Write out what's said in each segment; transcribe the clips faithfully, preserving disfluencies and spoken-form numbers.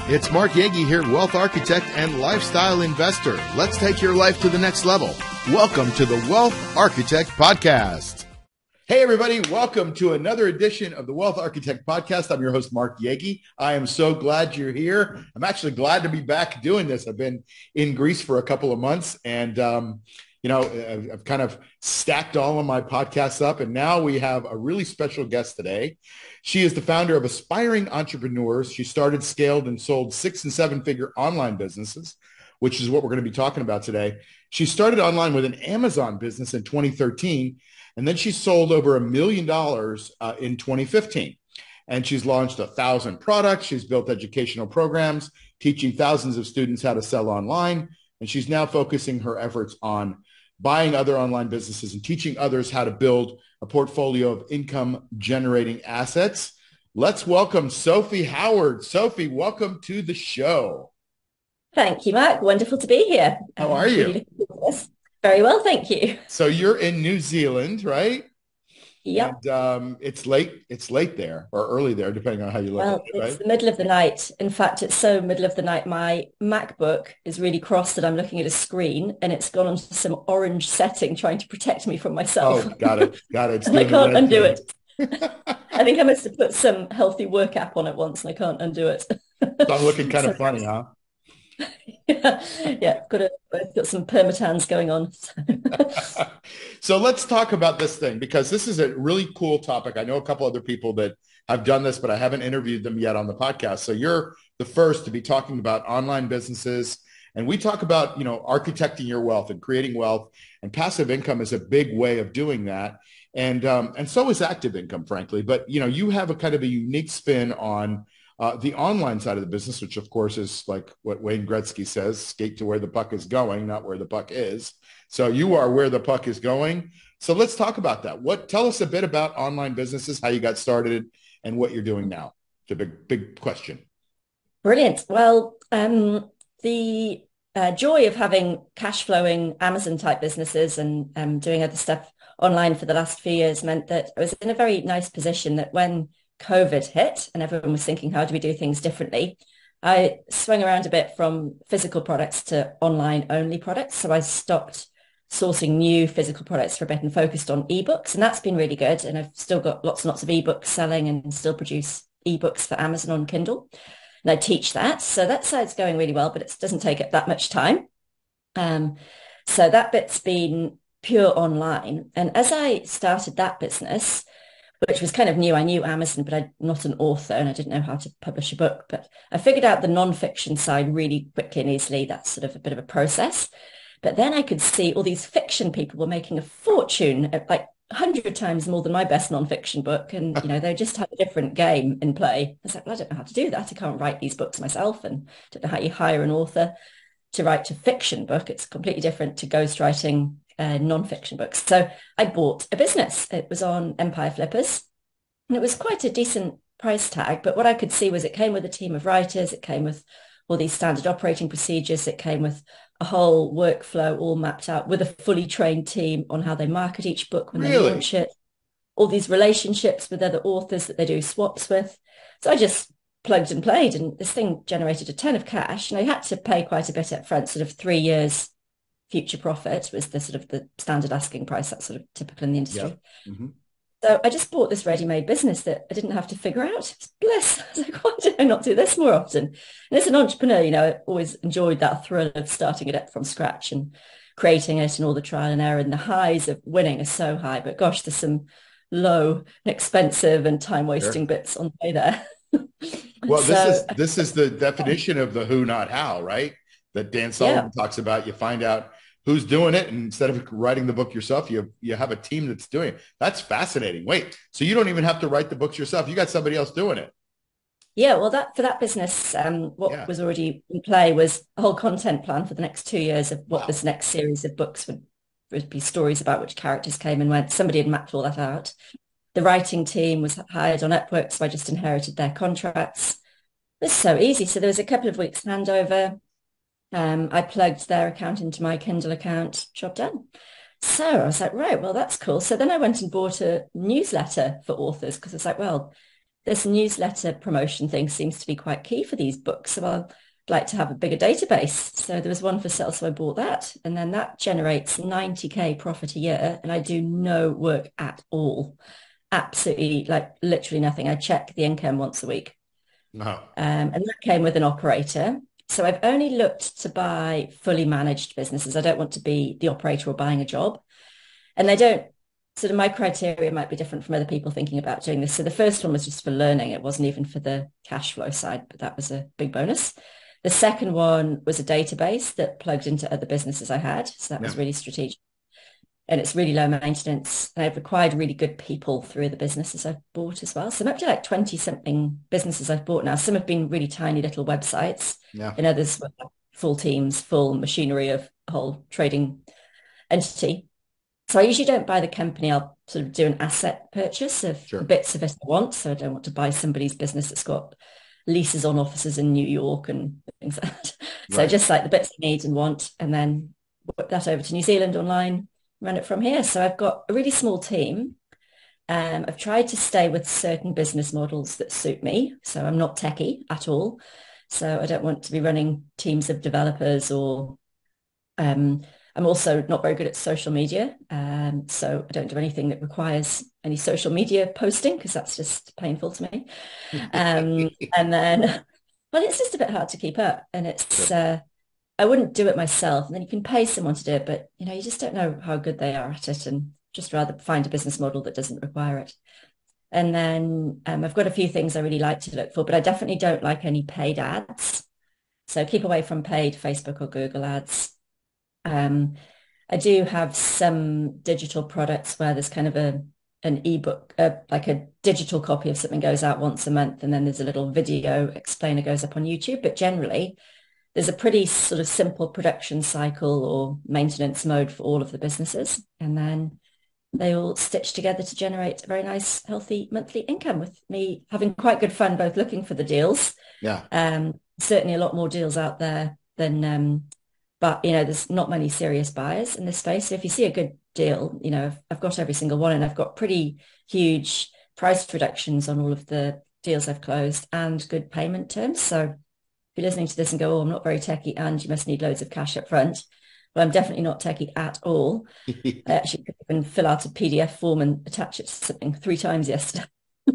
It's Mark Yagi here, wealth architect and lifestyle investor. Let's take your life to the next level. Welcome to the Wealth Architect Podcast. Hey, everybody. Welcome to another edition of the Wealth Architect Podcast. I'm your host, Mark Yagi. I am so glad you're here. I'm actually glad to be back doing this. I've been in Greece for a couple of months and, um, you know, I've, I've kind of stacked all of my podcasts up, and now we have a really special guest today. She is the founder of Aspiring Entrepreneurs. She started, scaled, and sold six and seven-figure online businesses, which is what we're going to be talking about today. She started online with an Amazon business in twenty thirteen, and then she sold over a million dollars uh, in twenty fifteen. And she's launched a thousand products. She's built educational programs, teaching thousands of students how to sell online. And she's now focusing her efforts on buying other online businesses and teaching others how to build a portfolio of income generating assets. Let's welcome Sophie Howard. Sophie, welcome to the show. Thank you, Mark. Wonderful to be here. How are you? Very well, thank you. So you're in New Zealand, right? Yep. And um, it's late. It's late there or early there, depending on how you look well, at it. Right? It's the middle of the night. In fact, it's so middle of the night. My MacBook is really cross that I'm looking at a screen, and it's gone onto some orange setting trying to protect me from myself. Oh, got it, got it. It's and I can't undo thing. it. I think I must have put some healthy work app on it once, and I can't undo it. So I'm looking kind so, of funny, huh? yeah, yeah, got a got some permatans going on. So let's talk about this thing, because this is a really cool topic. I know a couple other people that have done this, but I haven't interviewed them yet on the podcast. So you're the first to be talking about online businesses. And we talk about, you know, architecting your wealth and creating wealth, and passive income is a big way of doing that. And, um, and so is active income, frankly. But, you know, you have a kind of a unique spin on Uh, the online side of the business, which of course is like what Wayne Gretzky says, skate to where the puck is going, not where the puck is. So you are where the puck is going. So let's talk about that. What, tell us a bit about online businesses, how you got started, and what you're doing now. It's a big, big question. Brilliant. Well, um, the uh, joy of having cash flowing Amazon type businesses and um, doing other stuff online for the last few years meant that I was in a very nice position that when COVID hit and everyone was thinking, how do we do things differently? I swung around a bit from physical products to online only products. So I stopped sourcing new physical products for a bit and focused on ebooks. And that's been really good. And I've still got lots and lots of ebooks selling and still produce ebooks for Amazon on Kindle. And I teach that. So that side's going really well, but it doesn't take up that much time. Um, so that bit's been pure online. And as I started that business, which was kind of new. I knew Amazon, but I'm not an author and I didn't know how to publish a book. But I figured out the nonfiction side really quickly and easily. That's sort of a bit of a process. But then I could see all these fiction people were making a fortune, like a hundred times more than my best nonfiction book. And, you know, they just had a different game in play. I was like, well, I don't know how to do that. I can't write these books myself, and don't know how you hire an author to write a fiction book. It's completely different to ghostwriting Uh, non-fiction books. So I bought a business. It was on Empire Flippers, and it was quite a decent price tag. But what I could see was it came with a team of writers. It came with all these standard operating procedures. It came with a whole workflow all mapped out with a fully trained team on how they market each book when Really? they launch it. All these relationships with other authors that they do swaps with. So I just plugged and played, and this thing generated a ton of cash. And I had to pay quite a bit up front, sort of three years future profit was the sort of the standard asking price. That's sort of typical in the industry. Yeah. Mm-hmm. So I just bought this ready-made business that I didn't have to figure out. It's bliss. I was like, why did I not do this more often? And as an entrepreneur, you know, I always enjoyed that thrill of starting it up from scratch and creating it, and all the trial and error, and the highs of winning are so high. But gosh, there's some low and expensive and time-wasting sure. bits on the way there. Well, so, this is this is the definition of the who, not how, right? That Dan Sullivan yeah. talks about. You find out who's doing it, and instead of writing the book yourself, you you have a team that's doing it. That's fascinating. Wait, so you don't even have to write the books yourself. You got somebody else doing it. Yeah, well, that for that business, um, what yeah. was already in play was a whole content plan for the next two years of what wow. this next series of books would, would be, stories about which characters came and went. Somebody had mapped all that out. The writing team was hired on Upwork, so I just inherited their contracts. It was so easy. So there was a couple of weeks handover. Um, I plugged their account into my Kindle account, job done. So I was like, right, well, that's cool. So then I went and bought a newsletter for authors, because I was like, well, this newsletter promotion thing seems to be quite key for these books. So I'd like to have a bigger database. So there was one for sale, so I bought that. And then that generates ninety K profit a year. And I do no work at all. Absolutely, like literally nothing. I check the income once a week. No. Um, and that came with an operator. So I've only looked to buy fully managed businesses. I don't want to be the operator or buying a job. And they don't, sort of my criteria might be different from other people thinking about doing this. So the first one was just for learning. It wasn't even for the cash flow side, but that was a big bonus. The second one was a database that plugged into other businesses I had. So that yeah. was really strategic. And it's really low maintenance. And I've acquired really good people through the businesses I've bought as well. So I'm up to like twenty something businesses I've bought now. Some have been really tiny little websites. Yeah. And others were full teams, full machinery of a whole trading entity. So I usually don't buy the company. I'll sort of do an asset purchase of sure. bits of it I want. So I don't want to buy somebody's business that's got leases on offices in New York and things like that. Right. So just like the bits I need and want, and then whip that over to New Zealand online, run it from here. So I've got a really small team. Um, I've tried to stay with certain business models that suit me. So I'm not techie at all. So I don't want to be running teams of developers or um, I'm also not very good at social media. Um, so I don't do anything that requires any social media posting because that's just painful to me. Um, and then, well, it's just a bit hard to keep up. And it's, uh, I wouldn't do it myself. And then you can pay someone to do it, but, you know, you just don't know how good they are at it and just rather find a business model that doesn't require it. And then um, I've got a few things I really like to look for, but I definitely don't like any paid ads. So keep away from paid Facebook or Google ads. Um, I do have some digital products where there's kind of a an ebook, uh, like a digital copy of something goes out once a month, and then there's a little video explainer goes up on YouTube. But generally, there's a pretty sort of simple production cycle or maintenance mode for all of the businesses, and then they all stitch together to generate a very nice, healthy monthly income. With me having quite good fun both looking for the deals. Yeah. Um, certainly a lot more deals out there than. Um, But, you know, there's not many serious buyers in this space. So if you see a good deal, you know, I've, I've got every single one and I've got pretty huge price reductions on all of the deals I've closed and good payment terms. So if you're listening to this and go, oh, I'm not very techie and you must need loads of cash up front. Well, I'm definitely not techie at all. I actually could even fill out a P D F form and attach it to something three times yesterday.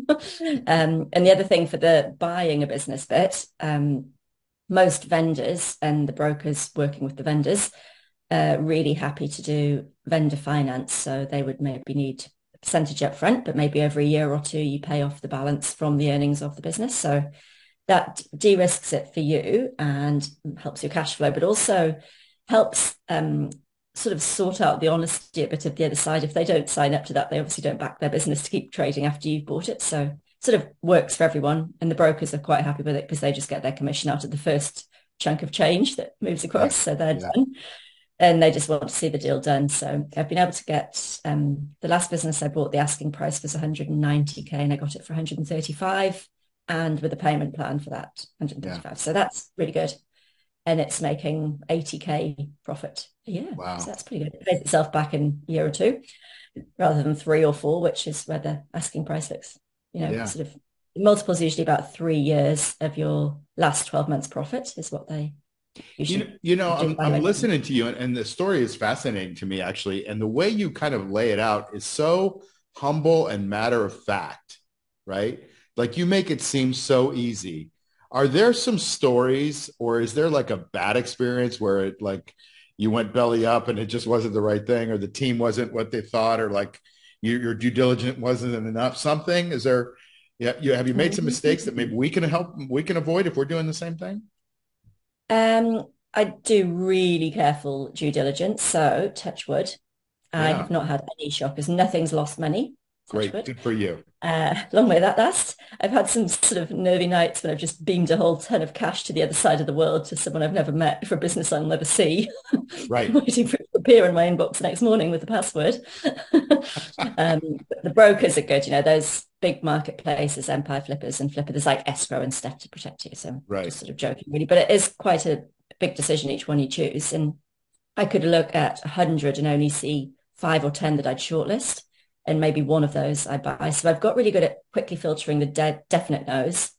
um, and the other thing for the buying a business bit, um, most vendors and the brokers working with the vendors are really happy to do vendor finance. So they would maybe need a percentage up front, but maybe every year or two you pay off the balance from the earnings of the business. So that de-risks it for you and helps your cash flow, but also helps um, sort of sort out the honesty a bit of the other side. If they don't sign up to that, they obviously don't back their business to keep trading after you've bought it. So sort of works for everyone, and the brokers are quite happy with it because they just get their commission out of the first chunk of change that moves across. Yeah. So they're yeah. done, and they just want to see the deal done. So I've been able to get um, the last business I bought. The asking price was one hundred ninety K, and I got it for one hundred thirty-five, and with a payment plan for that one hundred thirty-five. Yeah. So that's really good, and it's making eighty K profit a year. Wow, so that's pretty good. It pays itself back in a year or two, rather than three or four, which is where the asking price looks. You know, yeah. sort of multiples usually about three years of your last twelve months profit is what they usually. You know, you know I'm, I'm listening to you, and, and the story is fascinating to me, actually. And the way you kind of lay it out is so humble and matter of fact, right? Like you make it seem so easy. Are there some stories, or is there like a bad experience where it like you went belly up and it just wasn't the right thing, or the team wasn't what they thought, or like Your, your due diligence wasn't enough? Something is there? Yeah, you have you made some mistakes that maybe we can help we can avoid if we're doing the same thing? Um, I do really careful due diligence. So touch wood, yeah. I have not had any shockers. Nothing's lost money. Great, good for you. Uh, long may that last. I've had some sort of nervy nights when I've just beamed a whole ton of cash to the other side of the world to someone I've never met for a business I'll never see. Right. Waiting for it to appear in my inbox next morning with the password. um, but the brokers are good. You know, those big marketplaces, Empire Flippers and Flipper, there's like escrow and stuff to protect you. So right. just sort of joking really, but it is quite a big decision each one you choose. And I could look at a hundred and only see five or ten that I'd shortlist. and maybe one of those I buy. So I've got really good at quickly filtering the de- definite no's.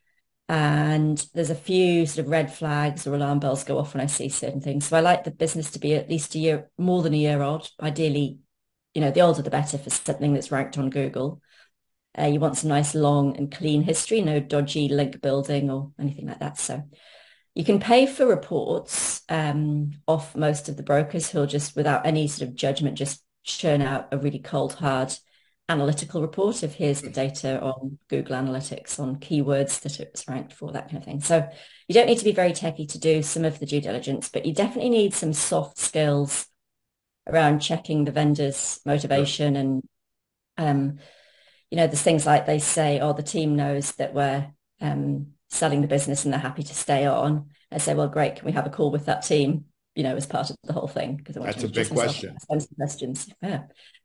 And there's a few sort of red flags or alarm bells go off when I see certain things. So I like the business to be at least a year, more than a year old. Ideally, you know, the older the better for something that's ranked on Google. Uh, you want some nice long and clean history, no dodgy link building or anything like that. So you can pay for reports um, off most of the brokers who'll just, without any sort of judgment, just churn out a really cold, hard analytical report of here's the data on Google Analytics on keywords that it was ranked for, that kind of thing. So you don't need to be very techy to do some of the due diligence, but you definitely need some soft skills around checking the vendor's motivation. Sure. And, um, you know, there's things like they say, oh, the team knows that we're um, selling the business and they're happy to stay on. I say, well, great, can we have a call with that team, you know, as part of the whole thing? Because I want That's to a big question. Some questions. Yeah.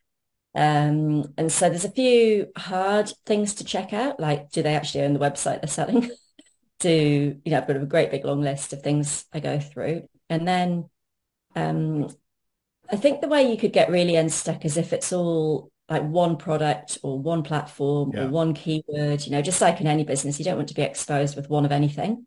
Um, and so there's a few hard things to check out, like do they actually own the website they're selling? Do, you know, I've got a great big long list of things I go through. And then um, I think the way you could get really unstuck is if it's all like one product or one platform yeah. or one keyword, you know, just like in any business, you don't want to be exposed with one of anything.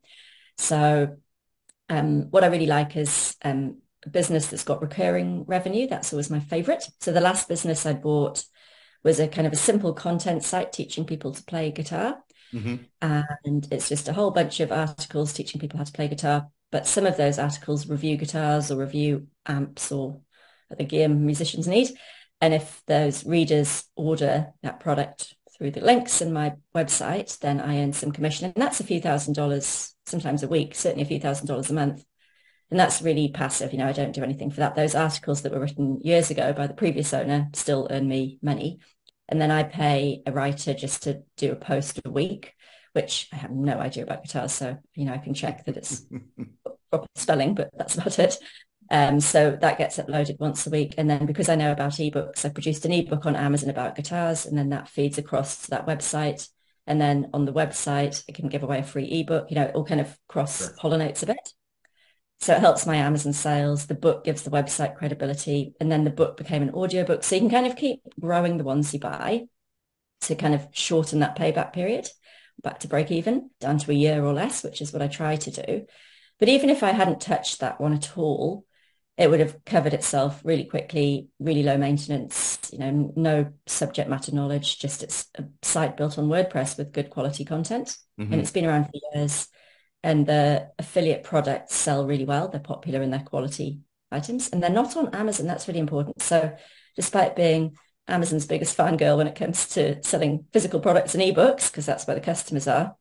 So um, what I really like is um, a business that's got recurring revenue. That's always my favorite. So the last business I bought was a kind of a simple content site teaching people to play guitar. Mm-hmm. And it's just a whole bunch of articles teaching people how to play guitar. But some of those articles review guitars or review amps or the gear musicians need. And if those readers order that product through the links in my website, then I earn some commission. And that's a few thousand dollars, sometimes a week, certainly a few thousand dollars a month. And that's really passive. You know, I don't do anything for that. Those articles that were written years ago by the previous owner still earn me money. And then I pay a writer just to do a post a week, which I have no idea about guitars. So, you know, I can check that it's proper spelling, but that's about it. Um, so that gets uploaded once a week. And then because I know about ebooks, I produced an ebook on Amazon about guitars, and then that feeds across to that website. And then on the website, I can give away a free ebook, you know, it all kind of cross-pollinates a bit. So it helps my Amazon sales. The book gives the website credibility. And then the book became an audiobook. So you can kind of keep growing the ones you buy to kind of shorten that payback period back to break even, down to a year or less, which is what I try to do. But even if I hadn't touched that one at all, it would have covered itself really quickly, really low maintenance, you know, no subject matter knowledge, just it's a site built on WordPress with good quality content. Mm-hmm. And it's been around for years. And the affiliate products sell really well. They're popular in their quality items. And they're not on Amazon. That's really important. So despite being Amazon's biggest fangirl when it comes to selling physical products and ebooks, because that's where the customers are,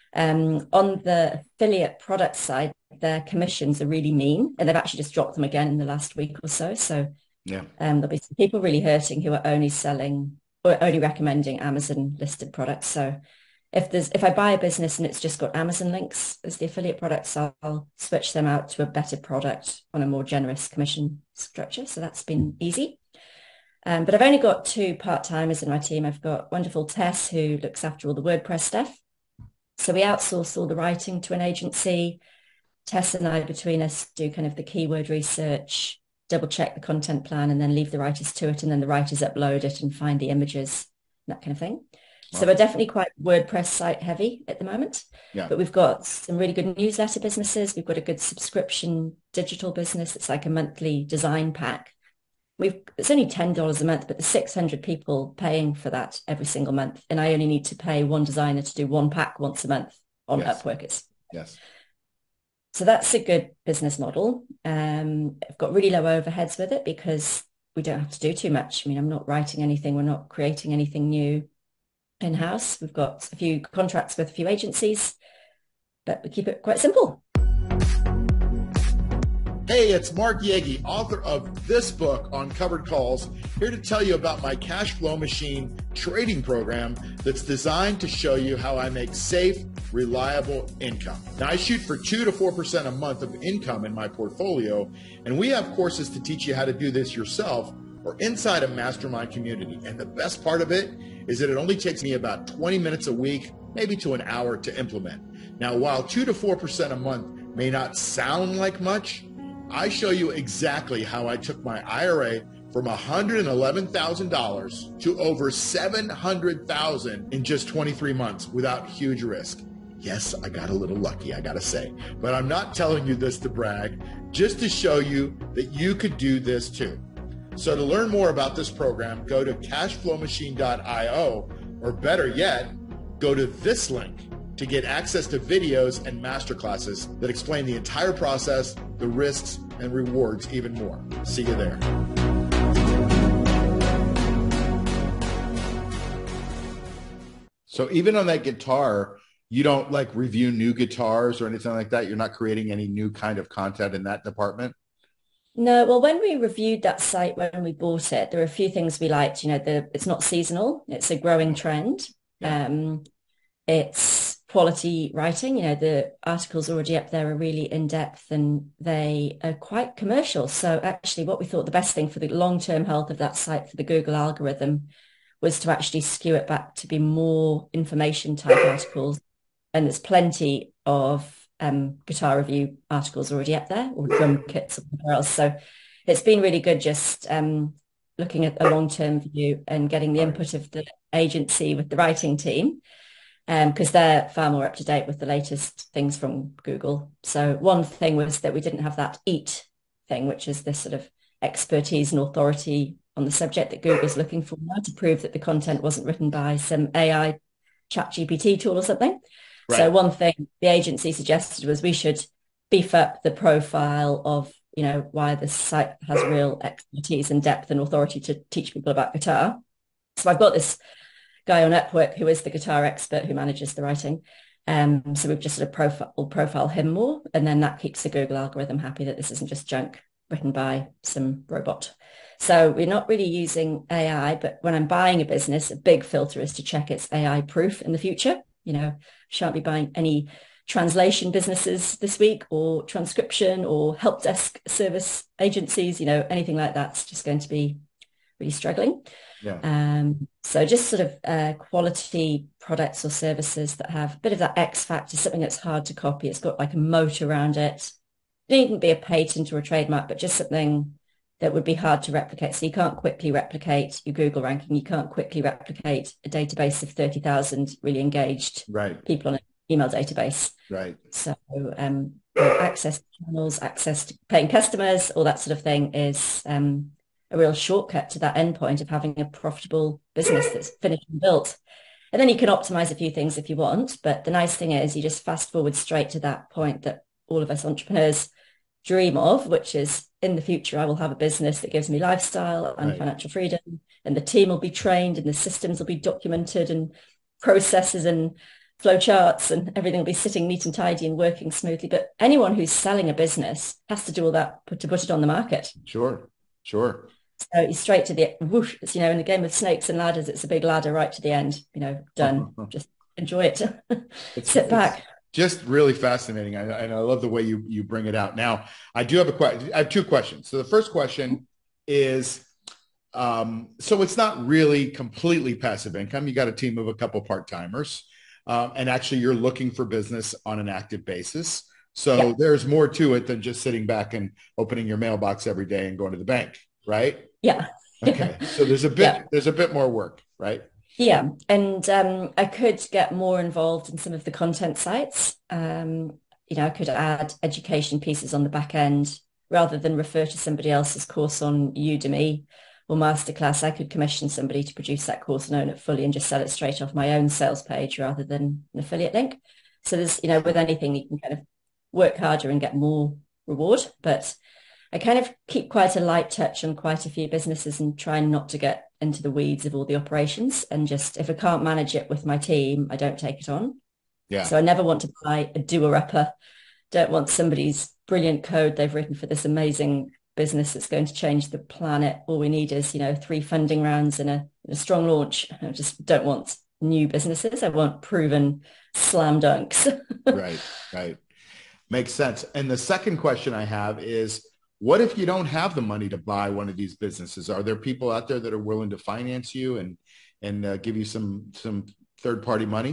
um, on the affiliate product side, their commissions are really mean. And they've actually just dropped them again in the last week or so. So yeah, um, there'll be some people really hurting who are only selling or only recommending Amazon listed products. So If there's if I buy a business and it's just got Amazon links as the affiliate products, I'll switch them out to a better product on a more generous commission structure. So that's been easy. Um, but I've only got two part-timers in my team. I've got wonderful Tess, who looks after all the WordPress stuff. So we outsource all the writing to an agency. Tess and I, between us, do kind of the keyword research, double check the content plan, and then leave the writers to it. And then the writers upload it and find the images, that kind of thing. So we're definitely quite WordPress site heavy at the moment, yeah. But we've got some really good newsletter businesses. We've got a good subscription digital business. It's like a monthly design pack. We've it's only ten dollars a month, but there's six hundred people paying for that every single month. And I only need to pay one designer to do one pack once a month on yes. Upworkers. Yes. So that's a good business model. Um, I've got really low overheads with it because we don't have to do too much. I mean, I'm not writing anything. We're not creating anything new in-house. We've got a few contracts with a few agencies, but we keep it quite simple. Hey, it's Mark Yagi, author of this book on covered calls, here to tell you about my cash flow machine trading program that's designed to show you how I make safe, reliable income. Now, I shoot for two to four percent a month of income in my portfolio, and we have courses to teach you how to do this yourself or inside a mastermind community. And the best part of it is that it only takes me about twenty minutes a week, maybe to an hour to implement. Now, while two to four percent a month may not sound like much, I show you exactly how I took my I R A from one hundred eleven thousand dollars to over seven hundred thousand dollars in just twenty-three months without huge risk. Yes, I got a little lucky, I gotta say, but I'm not telling you this to brag, just to show you that you could do this too. So to learn more about this program, go to cashflow machine dot io, or better yet, go to this link to get access to videos and masterclasses that explain the entire process, the risks, and rewards even more. See you there. So even on that guitar, you don't like review new guitars or anything like that? You're not creating any new kind of content in that department? No, well, when we reviewed that site when we bought it, there were a few things we liked. You know, the it's not seasonal; it's a growing trend. Yeah. Um, it's quality writing. You know, the articles already up there are really in depth and they are quite commercial. So actually, what we thought the best thing for the long-term health of that site for the Google algorithm was to actually skew it back to be more information type articles. And there's plenty of um, guitar review articles already up there, or drum kits or whatever else. So it's been really good just um, looking at a long-term view and getting the input of the agency with the writing team, because um, they're far more up to date with the latest things from Google. So one thing was that we didn't have that EAT thing, which is this sort of expertise and authority on the subject that Google's looking for now to prove that the content wasn't written by some A I chat G P T tool or something. Right. So one thing the agency suggested was we should beef up the profile of, you know, why the site has real expertise and depth and authority to teach people about guitar. So I've got this guy on Upwork who is the guitar expert who manages the writing. Um, so we've just sort of profile, profile him more. And then that keeps the Google algorithm happy that this isn't just junk written by some robot. So we're not really using A I, but when I'm buying a business, a big filter is to check it's A I proof in the future. You know, shan't be buying any translation businesses this week or transcription or help desk service agencies, you know, anything like that's just going to be really struggling. Yeah. Um, so just sort of uh, quality products or services that have a bit of that X factor, something that's hard to copy. It's got like a moat around it. It needn't be a patent or a trademark, but just something that would be hard to replicate. So you can't quickly replicate your Google ranking. You can't quickly replicate a database of thirty thousand really engaged right. people on an email database. Right. So um, access to channels, access to paying customers, all that sort of thing is um, a real shortcut to that endpoint of having a profitable business that's finished and built. And then you can optimize a few things if you want. But the nice thing is you just fast forward straight to that point that all of us entrepreneurs dream of, which is in the future, I will have a business that gives me lifestyle and right. financial freedom, and the team will be trained and the systems will be documented and processes and flow charts and everything will be sitting neat and tidy and working smoothly. But anyone who's selling a business has to do all that to put it on the market. Sure, sure. So you straight to the whoosh, it's, you know, in the game of snakes and ladders, it's a big ladder right to the end, you know, done. Just enjoy it. Sit back. Just really fascinating. I, and I love the way you, you bring it out. Now, I do have a question. I have two questions. So the first question is, um, so it's not really completely passive income. You got a team of a couple part-timers, um, and actually you're looking for business on an active basis. So yeah. there's more to it than just sitting back and opening your mailbox every day and going to the bank, right? Yeah. Okay. So there's a bit, yeah. there's a bit more work, right? Yeah, and um, I could get more involved in some of the content sites. Um, you know, I could add education pieces on the back end rather than refer to somebody else's course on Udemy or Masterclass. I could commission somebody to produce that course and own it fully and just sell it straight off my own sales page rather than an affiliate link. So there's, you know, with anything you can kind of work harder and get more reward. But I kind of keep quite a light touch on quite a few businesses and try not to get into the weeds of all the operations, and just if I can't manage it with my team, I don't take it on. Yeah. So I never want to buy a doer-upper. Don't want somebody's brilliant code they've written for this amazing business that's going to change the planet. All we need is, you know, three funding rounds and a, a strong launch. I just don't want new businesses. I want proven slam dunks. Right, right. Makes sense. And the second question I have is, what if you don't have the money to buy one of these businesses? Are there people out there that are willing to finance you and and uh, give you some some third-party money?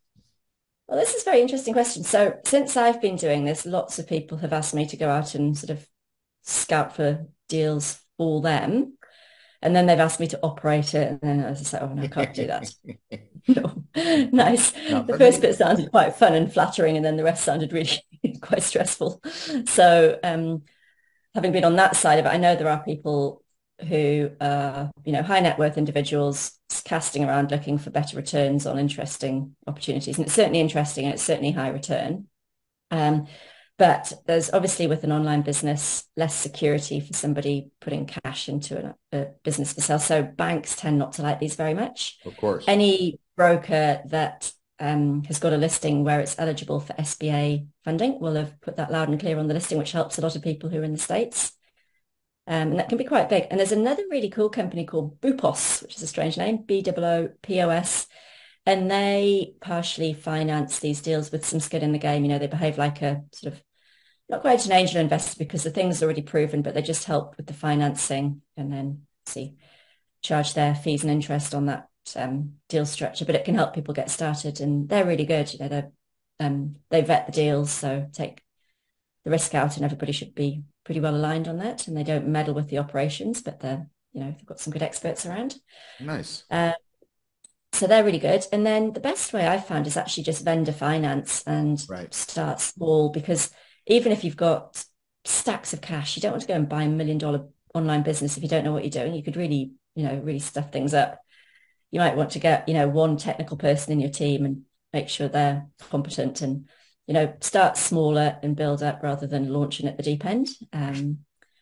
Well, this is a very interesting question. So since I've been doing this, lots of people have asked me to go out and sort of scout for deals for them. And then they've asked me to operate it. And then I was just like, oh, no, I can't do that. No. Nice. No, The but first maybe, bit sounded quite fun and flattering, and then the rest sounded really quite stressful. So um, having been on that side of it, I know there are people who are, you know, high net worth individuals casting around looking for better returns on interesting opportunities. And it's certainly interesting and it's certainly high return. Um, but there's obviously with an online business, less security for somebody putting cash into a, a business for sale. So banks tend not to like these very much. of course. Any broker that um, has got a listing where it's eligible for S B A funding will have put that loud and clear on the listing, which helps a lot of people who are in the States. Um, and that can be quite big. And there's another really cool company called Boopos, which is a strange name, B O O P O S. And they partially finance these deals with some skin in the game. You know, they behave like a sort of, not quite an angel investor because the thing's already proven, but they just help with the financing and then see, charge their fees and interest on that um, deal structure. But it can help people get started, and they're really good. You know, they um, they vet the deals, so take the risk out, and everybody should be pretty well aligned on that. And they don't meddle with the operations, but they're, you know, they've got some good experts around. Nice. Uh, So they're really good. And then the best way I've found is actually just vendor finance and Right. start small, because even if you've got stacks of cash, you don't want to go and buy a million dollar online business if you don't know what you're doing. You could really, you know, really stuff things up. You might want to get, you know, one technical person in your team and make sure they're competent, and, you know, start smaller and build up rather than launching at the deep end. Um,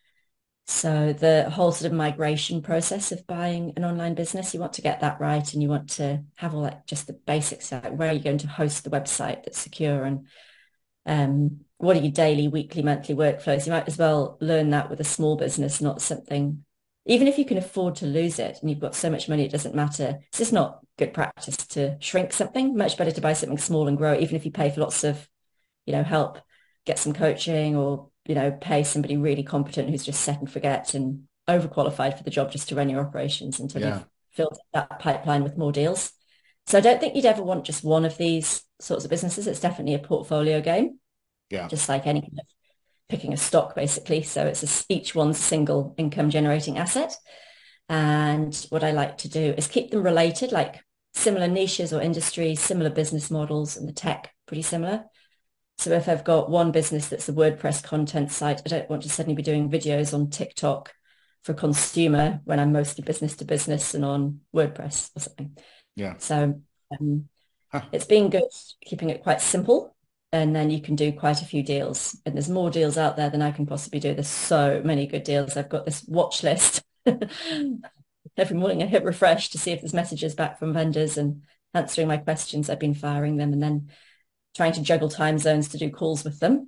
So the whole sort of migration process of buying an online business, you want to get that right, and you want to have all like just the basics, like where are you going to host the website that's secure, and um, what are your daily, weekly, monthly workflows? You might as well learn that with a small business, not something, even if you can afford to lose it and you've got so much money, it doesn't matter. It's just not good practice to shrink something. Much better to buy something small and grow it, even if you pay for lots of, you know, help, get some coaching, or, you know, pay somebody really competent who's just set and forget and overqualified for the job just to run your operations until Yeah. you've filled that pipeline with more deals. So I don't think you'd ever want just one of these sorts of businesses. It's definitely a portfolio game, Yeah. just like any kind of picking a stock, basically. So it's a, each one's a single income generating asset. And what I like to do is keep them related, like similar niches or industries, similar business models, and the tech pretty similar. So if I've got one business that's a WordPress content site, I don't want to suddenly be doing videos on TikTok for consumer when I'm mostly business to business and on WordPress or something. Yeah. So um, Huh. it's been good keeping it quite simple, and then you can do quite a few deals. And there's more deals out there than I can possibly do. There's so many good deals. I've got this watch list. Every morning I hit refresh to see if there's messages back from vendors and answering my questions. I've been firing them and then trying to juggle time zones to do calls with them.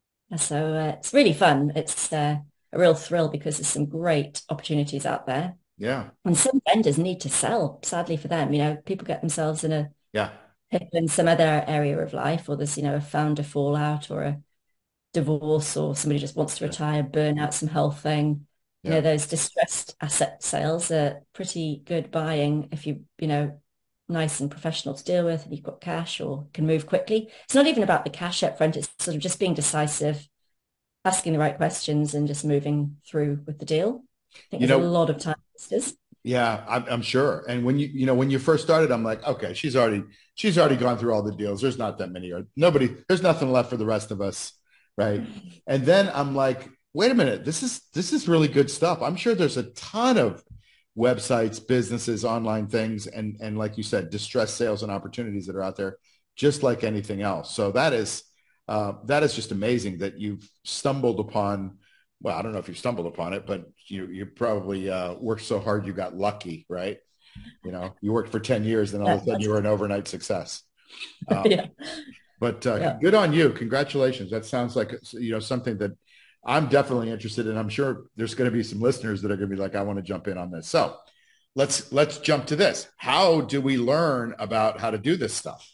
So uh, it's really fun. It's uh, a real thrill because there's some great opportunities out there. Yeah. And some vendors need to sell, sadly for them. You know, people get themselves in a Yeah. hit in some other area of life, or there's, you know, a founder fallout or a divorce, or somebody just wants to retire, burn out some health thing. You Yeah. know, those distressed asset sales are pretty good buying if you, you know, nice and professional to deal with, and you've got cash or can move quickly. It's not even about the cash up front. It's sort of just being decisive, asking the right questions, and just moving through with the deal. I think You there's know, a lot of time wasters. yeah, I'm, I'm sure. And when you, you know, when you first started, I'm like, okay, she's already, she's already gone through all the deals. There's not that many, or nobody, there's nothing left for the rest of us. Right. And then I'm like, wait a minute, this is, this is really good stuff. I'm sure there's a ton of websites, businesses, online things, and, and like you said, distressed sales and opportunities that are out there, just like anything else. So that is, uh, that is just amazing that you've stumbled upon. Well, I don't know if you stumbled upon it, but you you probably uh, worked so hard you got lucky, right? You know, you worked for ten years, and all of a sudden you were an overnight success. Um, Yeah. but uh, Yeah. good on you. Congratulations. That sounds like, you know, something that I'm definitely interested in. I'm sure there's going to be some listeners that are going to be like, I want to jump in on this. So let's let's jump to this. How do we learn about how to do this stuff?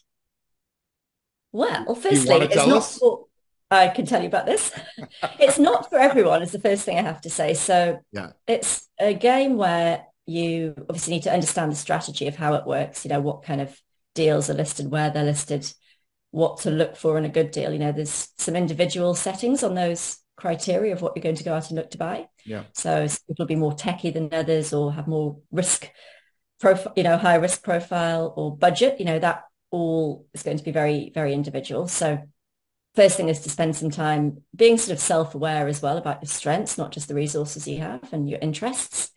Well, Do you firstly, want to it's tell not us? for, I can tell you about this. It's not for everyone, is the first thing I have to say. So Yeah. it's a game where you obviously need to understand the strategy of how it works, you know, what kind of deals are listed, where they're listed, what to look for in a good deal. You know, there's some individual settings on those criteria of what you're going to go out and look to buy. Yeah. So it'll be more techy than others or have more risk profile, you know, high risk profile or budget, you know, that all is going to be very, very individual. So first thing is to spend some time being sort of self-aware as well about your strengths, not just the resources you have and your interests.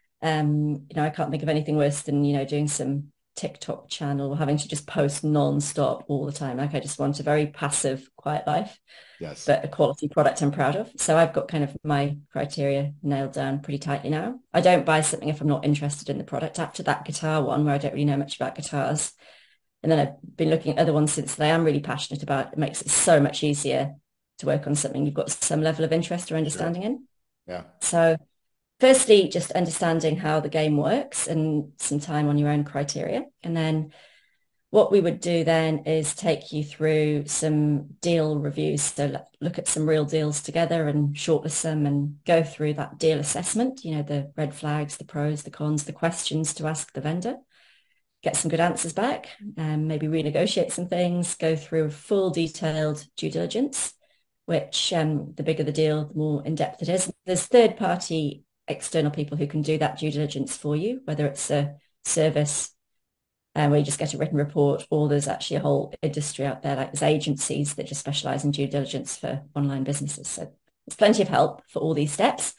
Um, you know, I can't think of anything worse than, you know, doing some TikTok channel, having to just post non-stop all the time. Like I just want a very passive, quiet life, Yes, but a quality product I'm proud of. So I've got kind of my criteria nailed down pretty tightly now. I don't buy something if I'm not interested in the product. After that guitar one, where I don't really know much about guitars, and then I've been looking at other ones since that I am really passionate about, it makes it so much easier to work on something you've got some level of interest or understanding sure. in. Yeah. So firstly, just understanding how the game works and some time on your own criteria. And then what we would do then is take you through some deal reviews. So look at some real deals together and shortlist them and go through that deal assessment, you know, the red flags, the pros, the cons, the questions to ask the vendor, get some good answers back, and maybe renegotiate some things, go through a full detailed due diligence, which um, the bigger the deal, the more in-depth it is. There's third-party external people who can do that due diligence for you, whether it's a service um, where you just get a written report, or there's actually a whole industry out there, like there's agencies that just specialize in due diligence for online businesses. So there's plenty of help for all these steps.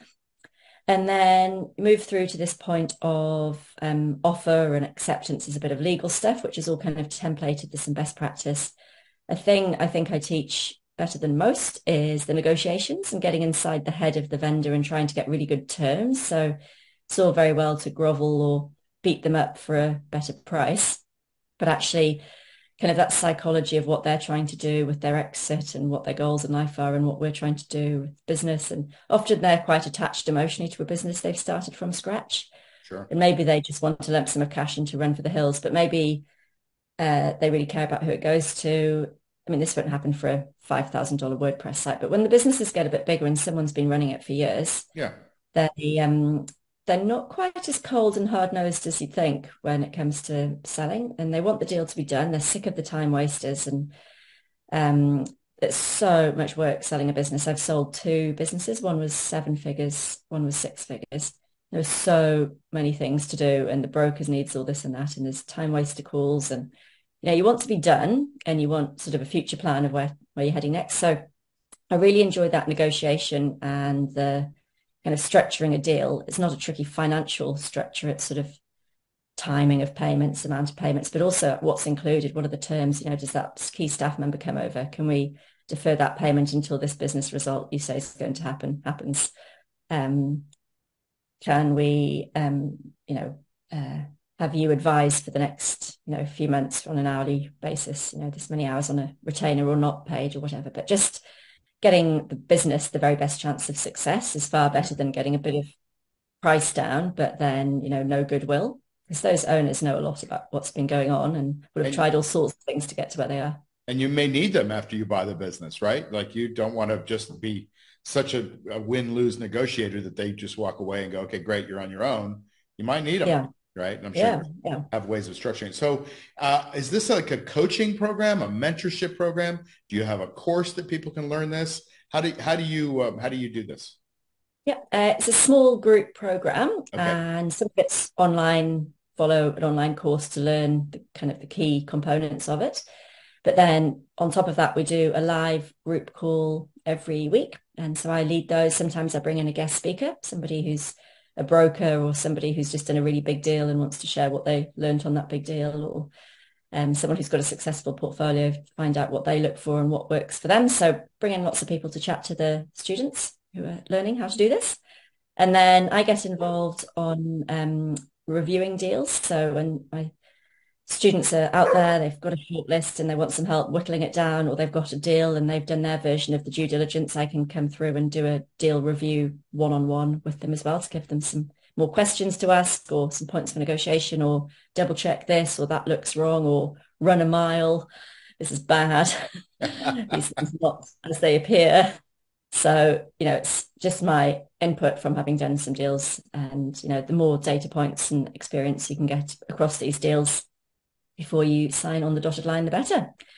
And then move through to this point of um, offer and acceptance is a bit of legal stuff, which is all kind of templated. There's some best practice. A thing I think I teach better than most is the negotiations and getting inside the head of the vendor and trying to get really good terms. So it's all very well to grovel or beat them up for a better price, but actually kind of that psychology of what they're trying to do with their exit and what their goals in life are and what we're trying to do with business. And often they're quite attached emotionally to a business they've started from scratch. Sure. And maybe they just want a lump sum of cash and to run for the hills, but maybe uh, they really care about who it goes to. I mean, this won't happen for a five thousand dollars WordPress site, but when the businesses get a bit bigger and someone's been running it for years, yeah, they, um, they're not quite as cold and hard-nosed as you think when it comes to selling, and they want the deal to be done. They're sick of the time wasters, and um, it's so much work selling a business. I've sold two businesses. One was seven figures, one was six figures. There's so many things to do, and the brokers needs all this and that, and there's time waster calls, and you know, you want to be done and you want sort of a future plan of where, where you're heading next. So I really enjoyed that negotiation and the kind of structuring a deal. It's not a tricky financial structure. It's sort of timing of payments, amount of payments, but also what's included. What are the terms? You know, does that key staff member come over? Can we defer that payment until this business result you say is going to happen happens? Um, can we, um, you know, uh, have you advised for the next, you know, few months on an hourly basis, you know, this many hours on a retainer or not paid or whatever, but just getting the business the very best chance of success is far better than getting a bit of price down, but then, you know, no goodwill, because those owners know a lot about what's been going on and would have and, tried all sorts of things to get to where they are. And you may need them after you buy the business, right? Like you don't want to just be such a, a win-lose negotiator that they just walk away and go, okay, great, you're on your own. You might need them. Yeah. Right. And I'm sure yeah, you yeah. have ways of structuring it. So uh, is this like a coaching program, a mentorship program? Do you have a course that people can learn this? How do, how do you, um, how do you do this? Yeah, uh, it's a small group program, okay. and some of it's online, follow an online course to learn the kind of the key components of it. But then on top of that, we do a live group call every week. And so I lead those. Sometimes I bring in a guest speaker, somebody who's a broker or somebody who's just done a really big deal and wants to share what they learned on that big deal, or um, someone who's got a successful portfolio, find out what they look for and what works for them. So bring in lots of people to chat to the students who are learning how to do this. And then I get involved on um, reviewing deals. So when my students are out there, they've got a short list and they want some help whittling it down, or they've got a deal and they've done their version of the due diligence, I can come through and do a deal review one-on-one with them as well to give them some more questions to ask, or some points for negotiation, or double check this, or that looks wrong, or run a mile, this is bad. These things are not as they appear. So, you know, it's just my input from having done some deals, and, you know, the more data points and experience you can get across these deals before you sign on the dotted line, the better.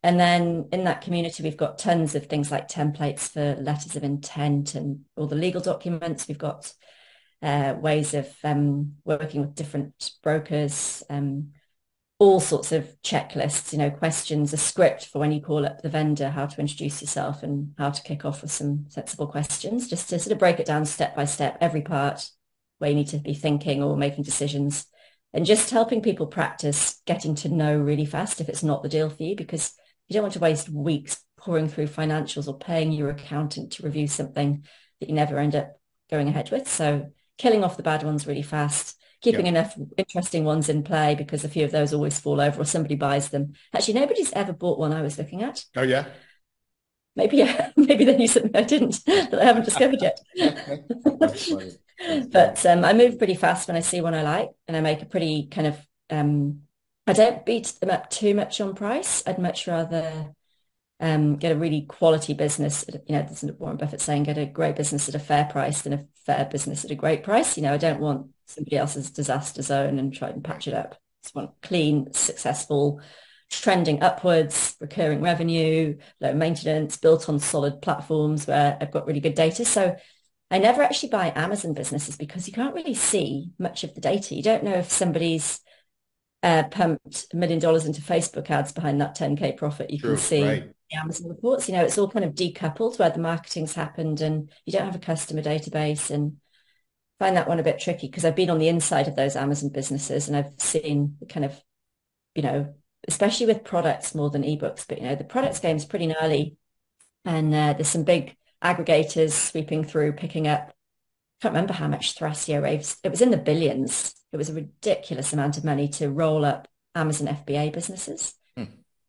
And then in that community, we've got tons of things like templates for letters of intent and all the legal documents. We've got uh, ways of um, working with different brokers, um, all sorts of checklists, you know, questions, a script for when you call up the vendor, how to introduce yourself and how to kick off with some sensible questions, just to sort of break it down step by step, every part where you need to be thinking or making decisions, and just helping people practice getting to know really fast if it's not the deal for you, because you don't want to waste weeks pouring through financials or paying your accountant to review something that you never end up going ahead with. So killing off the bad ones really fast, keeping yeah. enough interesting ones in play, because a few of those always fall over or somebody buys them. Actually, nobody's ever bought one I was looking at. Oh, yeah? Maybe, yeah. Maybe they knew something I didn't that I haven't discovered yet. That's funny. That's but um, I move pretty fast when I see one I like, and I make a pretty kind of, um, I don't beat them up too much on price. I'd much rather um, get a really quality business. You know, there's Warren Buffett saying, get a great business at a fair price than a fair business at a great price. You know, I don't want somebody else's disaster zone and try and patch it up. I just want clean, successful, trending upwards, recurring revenue, low maintenance, built on solid platforms where I've got really good data. So I never actually buy Amazon businesses because you can't really see much of the data. You don't know if somebody's uh, pumped a million dollars into Facebook ads behind that ten K profit. You True, can see right. the Amazon reports. You know, it's all kind of decoupled where the marketing's happened, and you don't have a customer database. And I find that one a bit tricky because I've been on the inside of those Amazon businesses, and I've seen the kind of, you know, especially with products more than ebooks, but you know, the products game is pretty gnarly, and uh, there's some big aggregators sweeping through, picking up. I can't remember how much Thrasio raised. It was in the billions. It was a ridiculous amount of money to roll up Amazon F B A businesses. Hmm.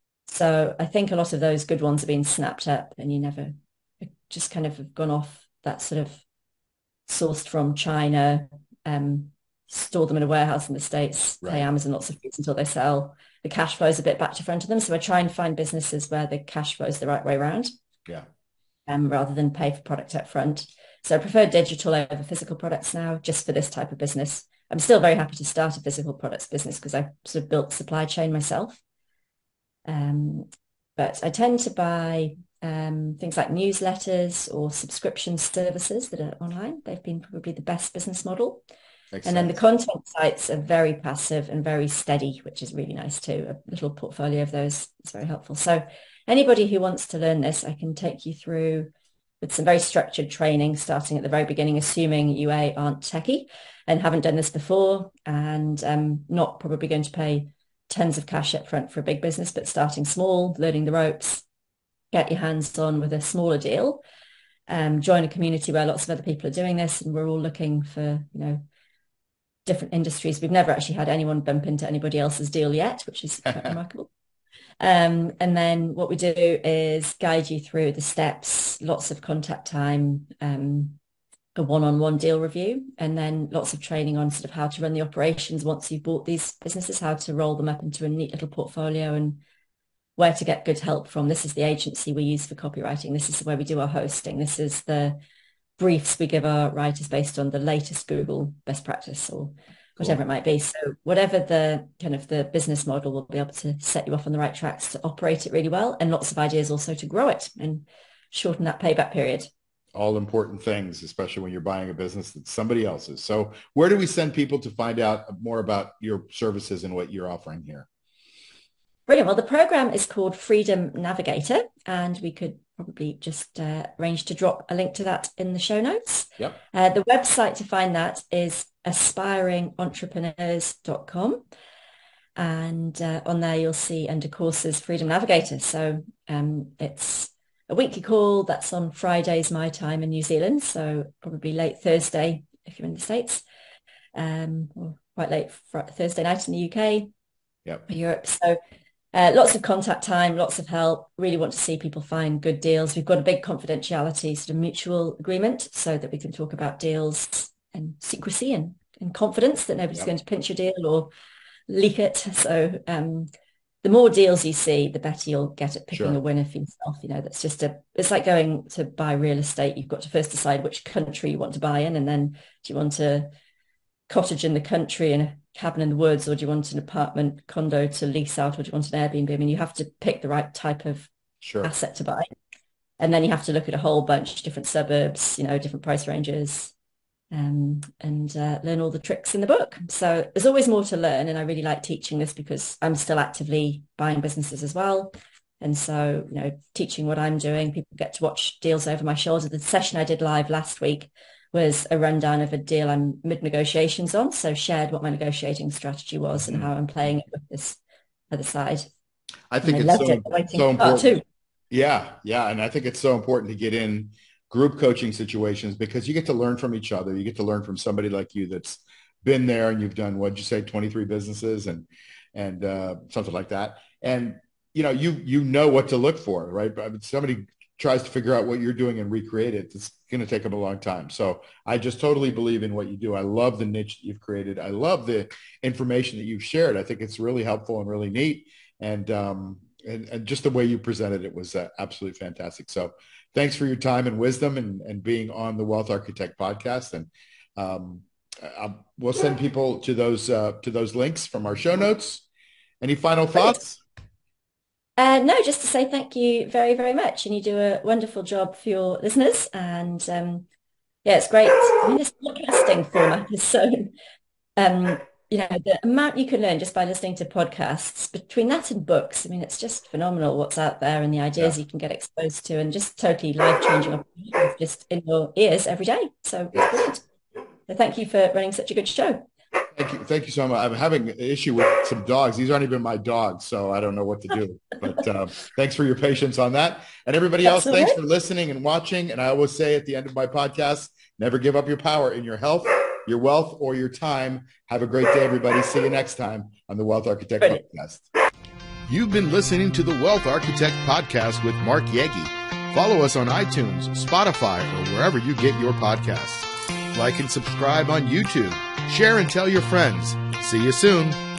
So I think a lot of those good ones have been snapped up, and you never just kind of have gone off that sort of sourced from China, um, store them in a warehouse in the States, right. pay Amazon lots of fees until they sell. The cash flow is a bit back to front of them. So I try and find businesses where the cash flow is the right way around. Yeah. Um, rather than pay for product up front. So I prefer digital over physical products now, just for this type of business. I'm still very happy to start a physical products business because I sort of built the supply chain myself. Um, but I tend to buy um, things like newsletters or subscription services that are online. They've been probably the best business model. Makes and sense. Then the content sites are very passive and very steady, which is really nice too. A little portfolio of those is very helpful. So anybody who wants to learn this, I can take you through with some very structured training, starting at the very beginning, assuming you A, aren't techie and haven't done this before, and um, not probably going to pay tons of cash up front for a big business, but starting small, learning the ropes, get your hands on with a smaller deal, um, join a community where lots of other people are doing this, and we're all looking for, you know, different industries. We've never actually had anyone bump into anybody else's deal yet, which is quite remarkable. Um, and then what we do is guide you through the steps, lots of contact time, um, a one-on-one deal review, and then lots of training on sort of how to run the operations once you've bought these businesses, how to roll them up into a neat little portfolio, and where to get good help from. This is the agency we use for copywriting. This is where we do our hosting. This is the briefs we give our writers based on the latest Google best practice or whatever cool. it might be. So whatever the kind of the business model, will be able to set you off on the right tracks to operate it really well, and lots of ideas also to grow it and shorten that payback period. All important things, especially when you're buying a business that's somebody else's. So where do we send people to find out more about your services and what you're offering here? Brilliant. Well, the program is called Freedom Navigator, and we could probably just uh, arrange to drop a link to that in the show notes. Yep. Uh, the website to find that is aspiring entrepreneurs dot com. And uh, on there, you'll see under courses, Freedom Navigator. So um, it's a weekly call that's on Fridays, my time in New Zealand. So probably late Thursday if you're in the States, um, or quite late fr- Thursday night in the U K, yep. or Europe. So Uh, lots of contact time, lots of help. Really want to see people find good deals. We've got a big confidentiality sort of mutual agreement so that we can talk about deals and secrecy and, and confidence that nobody's yep. going to pinch your deal or leak it. So um, the more deals you see, the better you'll get at picking sure. a winner for yourself. You know, that's just a, it's like going to buy real estate. You've got to first decide which country you want to buy in, and then do you want to cottage in the country and a cabin in the woods, or do you want an apartment condo to lease out, or do you want an Airbnb? I mean, you have to pick the right type of Sure. asset to buy. And then you have to look at a whole bunch of different suburbs, you know, different price ranges, um, and uh, learn all the tricks in the book. So there's always more to learn. And I really like teaching this because I'm still actively buying businesses as well. And so, you know, teaching what I'm doing, people get to watch deals over my shoulder. The session I did live last week was a rundown of a deal I'm mid-negotiations on. So shared what my negotiating strategy was mm-hmm. and how I'm playing it with this other side. I think and it's I so, it. so important. Too. Yeah, yeah. And I think it's so important to get in group coaching situations because you get to learn from each other. You get to learn from somebody like you that's been there and you've done, what'd you say, twenty-three businesses and and uh, something like that. And, you know, you you know what to look for, right? But somebody tries to figure out what you're doing and recreate it, it's going to take them a long time. So I just totally believe in what you do. I love the niche that you've created. I love the information that you've shared. I think it's really helpful and really neat. And, um, and, and just the way you presented it was uh, absolutely fantastic. So thanks for your time and wisdom and, and being on the Wealth Architect podcast. And um, I, we'll send people to those, uh, to those links from our show notes. Any final thoughts? Uh, no, just to say thank you very, very much. And you do a wonderful job for your listeners. And um, yeah, it's great. I mean, this podcasting format is so, um, you know, the amount you can learn just by listening to podcasts between that and books. I mean, it's just phenomenal what's out there and the ideas yeah. you can get exposed to and just totally life-changing opportunities just in your ears every day. So it's brilliant. So thank you for running such a good show. Thank you. Thank you so much. I'm having an issue with some dogs. These aren't even my dogs, so I don't know what to do. But uh, thanks for your patience on that. And everybody else, That's thanks right. for listening and watching. And I always say at the end of my podcast, never give up your power in your health, your wealth, or your time. Have a great day, everybody. See you next time on the Wealth Architect Brilliant. Podcast. You've been listening to the Wealth Architect Podcast with Mark Yegi. Follow us on iTunes, Spotify, or wherever you get your podcasts. Like and subscribe on YouTube. Share and tell your friends. See you soon.